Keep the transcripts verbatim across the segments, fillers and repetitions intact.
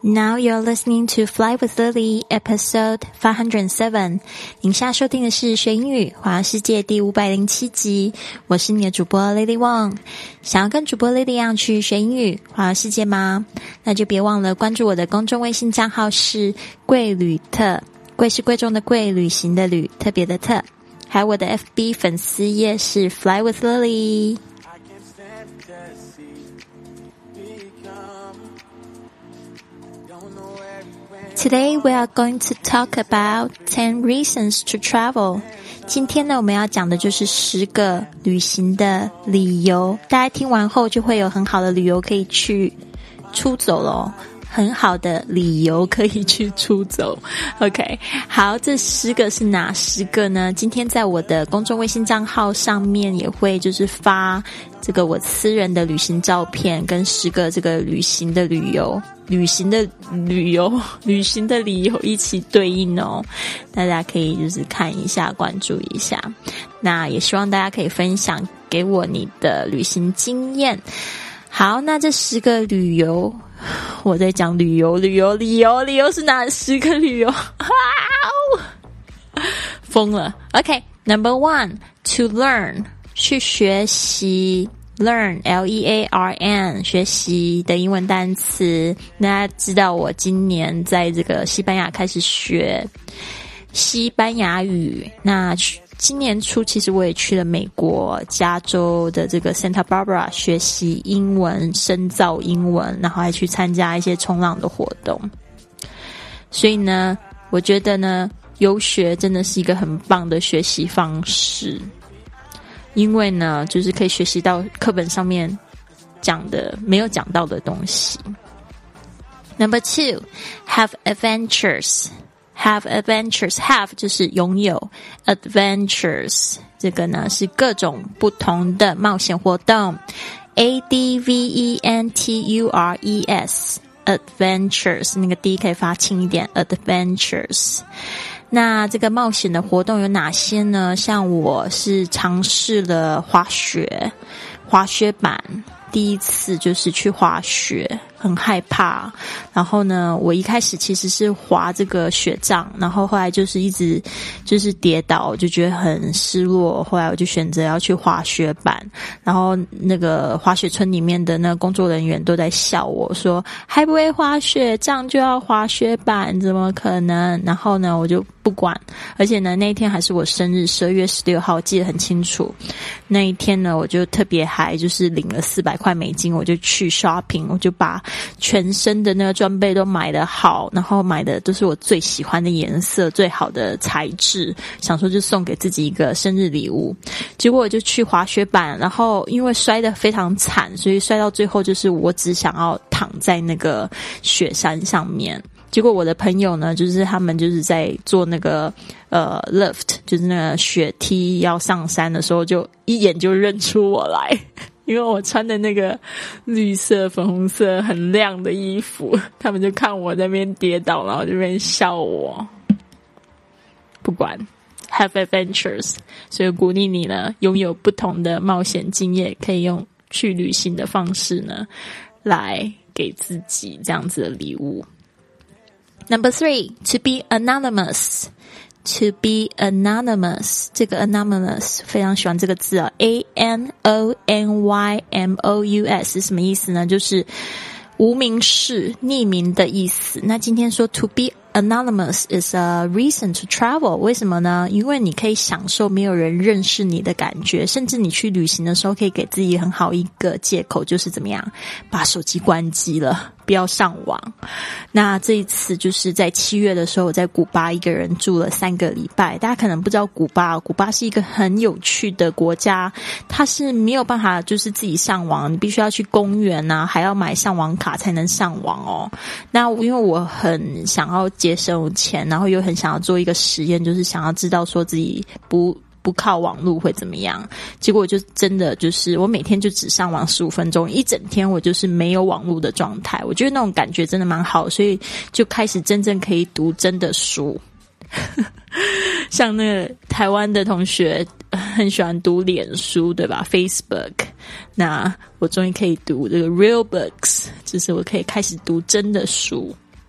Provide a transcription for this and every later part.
Now you're listening to Fly with Lily, episode five hundred seven. 您现在收听的是学英语环游世界第五百零七集，我是你的主播 Lily Wong。想要跟主播 Lily 一样去学英语环游世界吗？那就别忘了关注我的公众微信账号是贵旅特，贵是贵重的贵，旅行的旅，特别的特。还有我的 F B 粉丝页是 Fly with Lily。Today we are going to talk about ten reasons to travel. 今天呢，我们要讲的就是十个旅行的理由。大家听完后就会有很好的理由可以去出走咯，很好的理由可以去出走。OK， 好，这十个是哪十个呢？今天在我的公众微信账号上面也会就是发这个我私人的旅行照片，跟十个这个旅行的旅游。旅行的旅游旅行的理由一起对应哦，大家可以就是看一下，关注一下。那也希望大家可以分享给我你的旅行经验。好，那这十个旅游，我在讲旅游旅游理由理由是哪十个旅游？疯了。 OK， number one, to learn， 去学习。Learn, L E A R N 学习的英文单词。大家知道我今年在这个西班牙开始学西班牙语，那今年初其实我也去了美国加州的这个 Santa Barbara 学习英文，深造英文，然后还去参加一些冲浪的活动。所以呢，我觉得呢，游学真的是一个很棒的学习方式。因为呢，就是可以学习到课本上面讲的没有讲到的东西。Number two, have adventures. Have adventures. Have 就是拥有 adventures 这个呢是各种不同的冒险活动。A D V E N T U R E S Adventures 那个 D 可以发轻一点 Adventures。那这个冒险的活动有哪些呢？像我是尝试了滑雪，滑雪板，第一次就是去滑雪，很害怕。然后呢，我一开始其实是滑这个雪杖，然后后来就是一直就是跌倒，就觉得很失落。后来我就选择要去滑雪板，然后那个滑雪村里面的那个工作人员都在笑我说，还不会滑雪，这样就要滑雪板，怎么可能？然后呢，我就不管，而且呢，那一天还是我生日，十二月十六号，我记得很清楚。那一天呢，我就特别还就是领了四百块美金，我就去 shopping， 我就把全身的那个装备都买得好，然后买的都是我最喜欢的颜色，最好的材质，想说就送给自己一个生日礼物。结果我就去滑雪板，然后因为摔得非常惨，所以摔到最后就是我只想要躺在那个雪山上面。结果我的朋友呢，就是他们就是在做那个呃 lift， 就是那个雪梯要上山的时候，就一眼就认出我来，因为我穿的那个绿色粉红色很亮的衣服，他们就看我在那边跌倒，然后就在那边笑我。不管 have adventures， 所以鼓励你呢，拥有不同的冒险经验，可以用去旅行的方式呢，来给自己这样子的礼物。Number three, to be anonymous. To be anonymous. 这个 anonymous 非常喜欢这个字啊 A N O N Y M O U S 是什么意思呢？就是无名氏，匿名的意思。那今天说 to be anonymous is a reason to travel， 为什么呢？因为你可以享受没有人认识你的感觉，甚至你去旅行的时候可以给自己很好一个借口，就是怎么样把手机关机了，不要上网。那这一次就是在七月的时候，我在古巴一个人住了三个礼拜。大家可能不知道古巴，古巴是一个很有趣的国家，它是没有办法就是自己上网，你必须要去公园啊，还要买上网卡才能上网哦。那因为我很想要节省钱，然后又很想要做一个实验，就是想要知道说自己不不靠网路会怎么样。结果就真的就是我每天就只上网十五分钟，一整天我就是没有网路的状态。我觉得那种感觉真的蛮好，所以就开始真正可以读真的书。像那个台湾的同学很喜欢读脸书，对吧 ？Facebook， 那我终于可以读这个 real books， 就是我可以开始读真的书。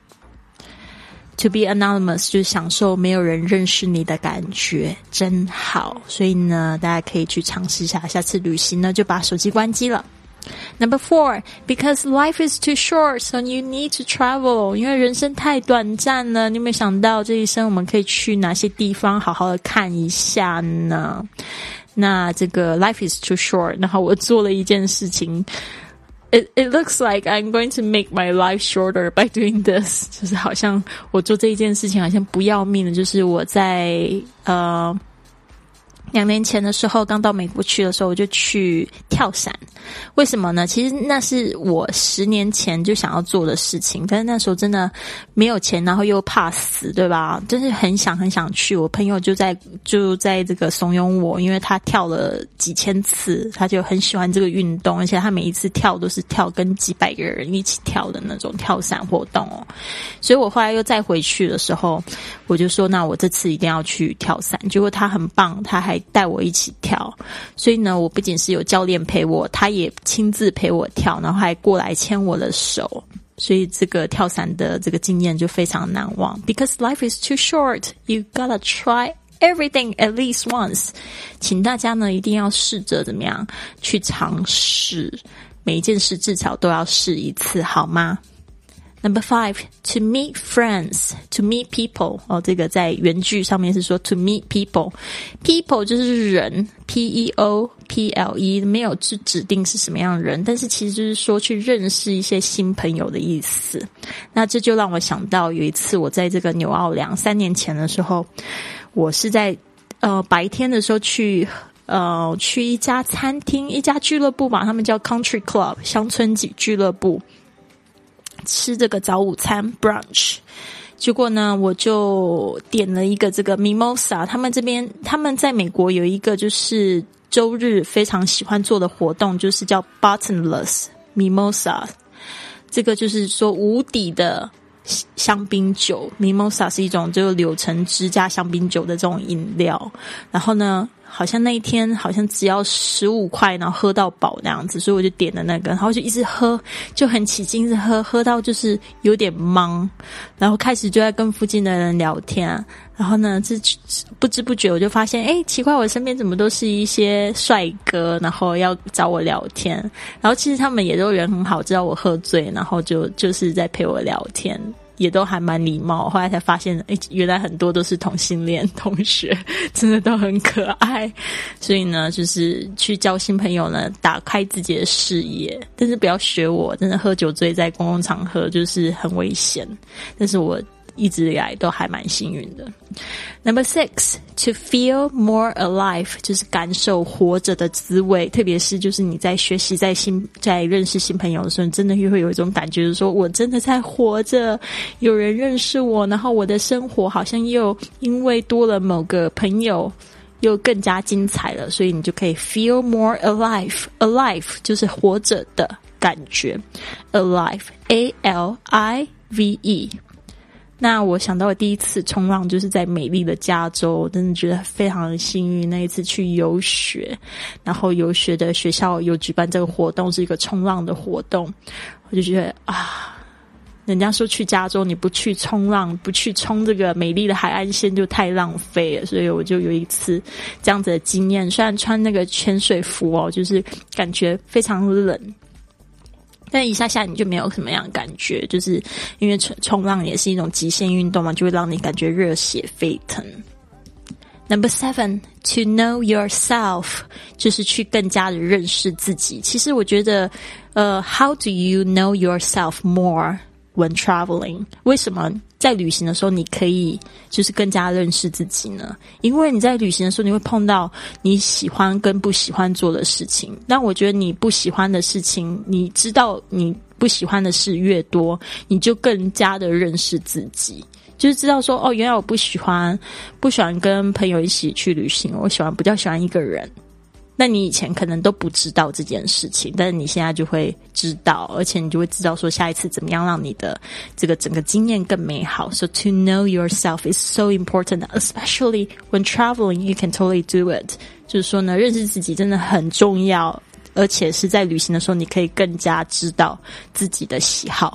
To be anonymous 就是享受没有人认识你的感觉，真好。所以呢，大家可以去尝试一下，下次旅行呢就把手机关机了。Number four, because life is too short, so you need to travel. 因为人生太短暂了，你有没有想到这一生我们可以去哪些地方好好的看一下呢？那这个 life is too short, 然后我做了一件事情。It, it looks like I'm going to make my life shorter by doing this. 就是好像我做这一件事情好像不要命的，就是我在呃两年前的时候刚到美国去的时候，我就去跳伞。为什么呢？其实那是我十年前就想要做的事情，但是那时候真的没有钱，然后又怕死，对吧？真是很想很想去。我朋友就在就在这个怂恿我，因为他跳了几千次，他就很喜欢这个运动，而且他每一次跳都是跳跟几百个人一起跳的那种跳伞活动哦。所以我后来又再回去的时候，我就说那我这次一定要去跳伞。结果他很棒，他还带我一起跳。所以呢，我不仅是有教练陪我，他也亲自陪我跳，然后还过来牵我的手。所以这个跳伞的这个经验就非常难忘。Because life is too short, you gotta try everything at least once. 请大家呢一定要试着怎么样去尝试，每一件事至少都要试一次，好吗？Number five, to meet friends, to meet people. 哦，这个在原句上面是说 to meet people. People 就是人 ，P E O P L E 没有指指定是什么样的人，但是其实就是说去认识一些新朋友的意思。那这就让我想到有一次我在这个纽奥良三年前的时候，我是在呃白天的时候去呃去一家餐厅，一家俱乐部吧，他们叫 Country Club 乡村俱乐部。吃这个早午餐 brunch， 结果呢我就点了一个这个 mimosa。 他们这边他们在美国有一个就是周日非常喜欢做的活动，就是叫 bottomless mimosa。 这个就是说无底的香槟酒， mimosa 是一种就是柳橙汁加香槟酒的这种饮料。然后呢好像那一天好像只要十五块，然后喝到饱那样子，所以我就点了那个，然后就一直喝，就很起劲，一直喝，喝到就是有点懵，然后开始就在跟附近的人聊天。然后呢，这不知不觉我就发现，诶，奇怪，我身边怎么都是一些帅哥，然后要找我聊天。然后其实他们也都人很好，知道我喝醉，然后就就是在陪我聊天。也都还蛮礼貌，后来才发现诶原来很多都是同性恋同学，真的都很可爱。所以呢就是去交新朋友呢，打开自己的视野，但是不要学我，真的喝酒醉在公共场合就是很危险，但是我一直以来都还蛮幸运的。Number six, to feel more alive 就是感受活着的滋味，特别是就是你在学习在新在认识新朋友的时候，你真的又会有一种感觉，就是说我真的在活着，有人认识我，然后我的生活好像又因为多了某个朋友又更加精彩了，所以你就可以 feel more alive. Alive 就是活着的感觉， alive A L I V E。那我想到我第一次冲浪就是在美丽的加州，我真的觉得非常的幸运。那一次去游学，然后游学的学校有举办这个活动，是一个冲浪的活动，我就觉得啊，人家说去加州你不去冲浪，不去冲这个美丽的海岸线就太浪费了，所以我就有一次这样子的经验。虽然穿那个潜水服哦，就是感觉非常冷，但一下下你就没有什么样的感觉，就是因为冲浪也是一种极限运动嘛，就会让你感觉热血沸腾。Number seven, to know yourself 就是去更加的认识自己。其实我觉得呃 how do you know yourself more when traveling？ 为什么在旅行的时候你可以就是更加认识自己呢？因为你在旅行的时候你会碰到你喜欢跟不喜欢做的事情，但我觉得你不喜欢的事情，你知道你不喜欢的事越多，你就更加的认识自己，就是知道说哦，原来我不喜欢不喜欢跟朋友一起去旅行，我喜欢比较喜欢一个人。那你以前可能都不知道这件事情，但是你现在就会知道，而且你就会知道说下一次怎么样让你的这个整个经验更美好。So to know yourself is so important, especially when traveling, you can totally do it. 就是说呢，认识自己真的很重要，而且是在旅行的时候你可以更加知道自己的喜好。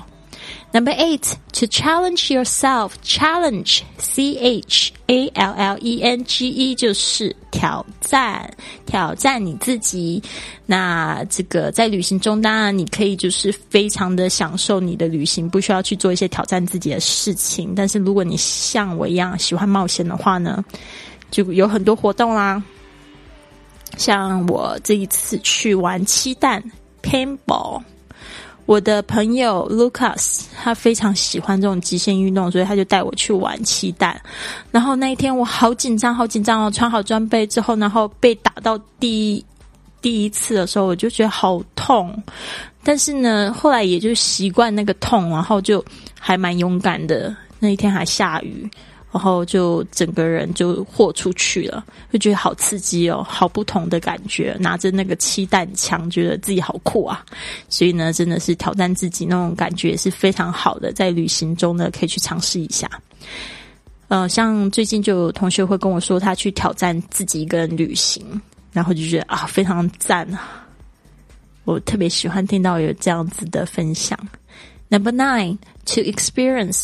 Number eight, to challenge yourself. Challenge, C H A L L E N G E 就是挑战，挑战你自己。那这个在旅行中，当然你可以就是非常的享受你的旅行，不需要去做一些挑战自己的事情。但是如果你像我一样喜欢冒险的话呢，就有很多活动啦。像我这一次去玩漆弹 paintball，我的朋友 Lucas 他非常喜欢这种极限运动，所以他就带我去玩漆弹。然后那一天我好紧张好紧张哦，穿好装备之后，然后被打到第一第一次的时候，我就觉得好痛。但是呢，后来也就习惯那个痛，然后就还蛮勇敢的。那一天还下雨，然后就整个人就豁出去了，就觉得好刺激哦，好不同的感觉，拿着那个漆弹枪觉得自己好酷啊。所以呢，真的是挑战自己那种感觉是非常好的，在旅行中呢可以去尝试一下。呃，像最近就有同学会跟我说他去挑战自己一个人旅行，然后就觉得啊非常赞啊，我特别喜欢听到有这样子的分享。Number nine, to experience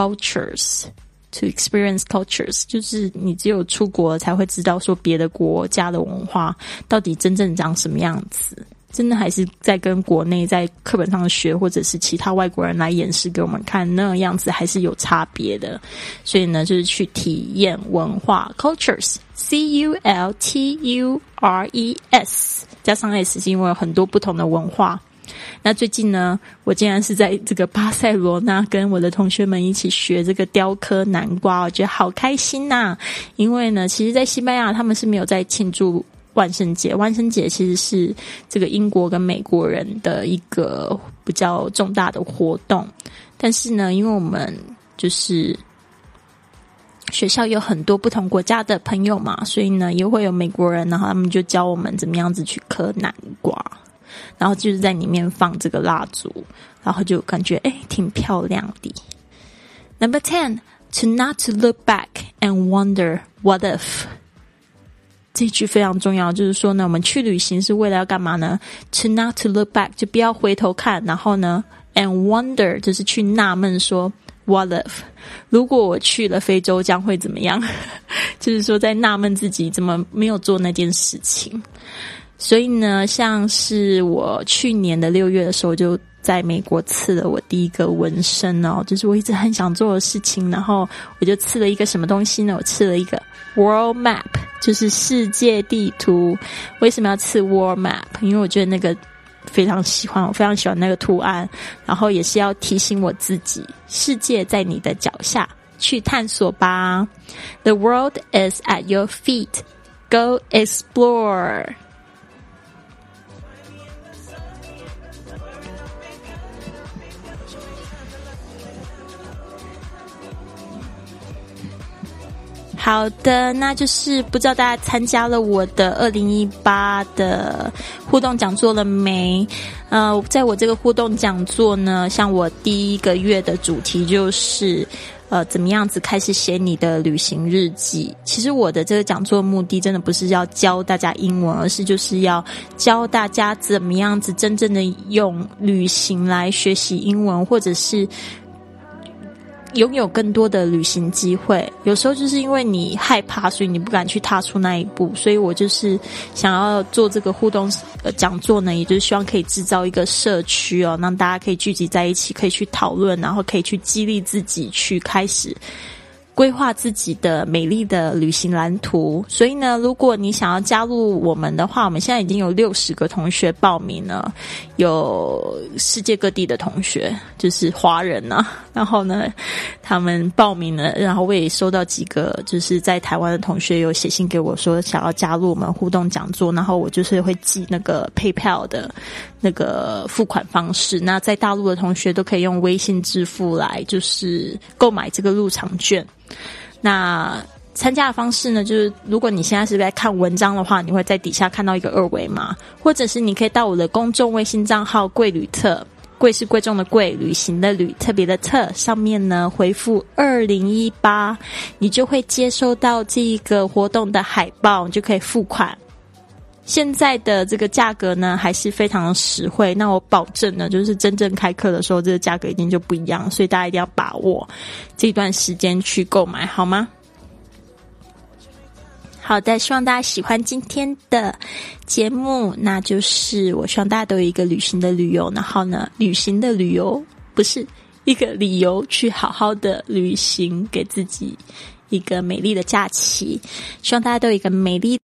cultures.To experience cultures 就是你只有出国才会知道说别的国家的文化到底真正长什么样子，真的还是在跟国内在课本上学或者是其他外国人来演示给我们看那样子还是有差别的。所以呢就是去体验文化 cultures C U L T U R E S 加上 S 是因为有很多不同的文化。那最近呢，我竟然是在这个巴塞罗那跟我的同学们一起学这个雕刻南瓜，我觉得好开心呐！因为呢，其实在西班牙他们是没有在庆祝万圣节，万圣节其实是这个英国跟美国人的一个比较重大的活动。但是呢，因为我们就是学校有很多不同国家的朋友嘛，所以呢也会有美国人，然后他们就教我们怎么样子去刻南瓜。然后就是在里面放这个蜡烛，然后就感觉诶挺漂亮的。Number ten, to not to look back and wonder what if. 这一句非常重要，就是说呢，我们去旅行是为了要干嘛呢？ To not to look back 就不要回头看，然后呢 and wonder 就是去纳闷说 what if 如果我去了非洲将会怎么样就是说在纳闷自己怎么没有做那件事情。所以呢，像是我去年的六月的时候，就在美国刺了我第一个纹身哦，就是我一直很想做的事情。然后我就刺了一个什么东西呢？我刺了一个 World Map， 就是世界地图。为什么要刺 World Map？ 因为我觉得那个非常喜欢，我非常喜欢那个图案。然后也是要提醒我自己，世界在你的脚下，去探索吧。The world is at your feet. Go explore.好的，那就是不知道大家参加了我的二零一八的互动讲座了没？呃，在我这个互动讲座呢，像我第一个月的主题就是呃，怎么样子开始写你的旅行日记。其实我的这个讲座目的真的不是要教大家英文，而是就是要教大家怎么样子真正的用旅行来学习英文，或者是拥有更多的旅行机会。有时候就是因为你害怕，所以你不敢去踏出那一步。所以我就是想要做这个互动呃讲座呢，也就是希望可以制造一个社区哦，让大家可以聚集在一起，可以去讨论，然后可以去激励自己去开始规划自己的美丽的旅行蓝图。所以呢，如果你想要加入我们的话，我们现在已经有六十个同学报名了，有世界各地的同学，就是华人啊。然后呢，他们报名了，然后我也收到几个就是在台湾的同学有写信给我说想要加入我们互动讲座，然后我就是会寄那个 PayPal 的那个付款方式。那在大陆的同学都可以用微信支付来就是购买这个入场券。那参加的方式呢，就是如果你现在是在看文章的话，你会在底下看到一个二维码，或者是你可以到我的公众微信账号贵旅特，贵是贵重的贵，旅行的旅，特别的特，上面呢回复二零一八，你就会接收到这个活动的海报，你就可以付款。 现在的这个价格呢还是非常的实惠，那我保证呢就是真正开课的时候这个价格一定就不一样，所以大家一定要把握这段时间去购买，好吗？好的，希望大家喜欢今天的节目，那就是我希望大家都有一个旅行的旅游，然后呢旅行的旅游不是一个理由去好好的旅行，给自己一个美丽的假期，希望大家都有一个美丽